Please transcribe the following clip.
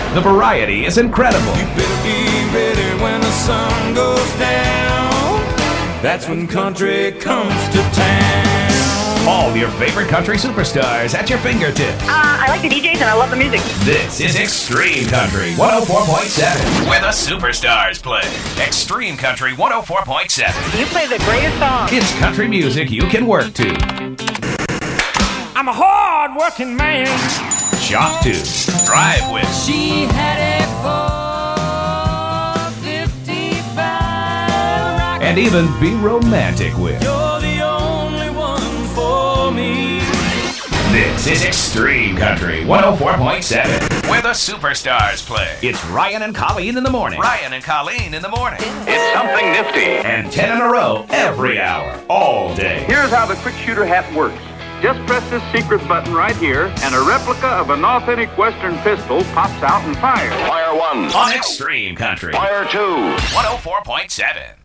The variety is incredible. You better be ready when the sun goes down. That's when country comes to town. All your favorite country superstars at your fingertips. I like the DJs and I love the music. This is Extreme Country 104.7, where the superstars play. Extreme Country 104.7. You play the greatest song. It's country music you can work to. I'm a hard-working man. Shop to. Drive with. She had a 455. And even be romantic with. You're the only one for me. This is Extreme Country 104.7, where the superstars play. It's Ryan and Colleen in the morning. Ryan and Colleen in the morning. It's something nifty. And 10 in a row every hour, all day. Here's how the quick shooter hat works. Just press this secret button right here, and a replica of an authentic Western pistol pops out and fires. Fire 1. On Extreme Country. Fire 2. 104.7.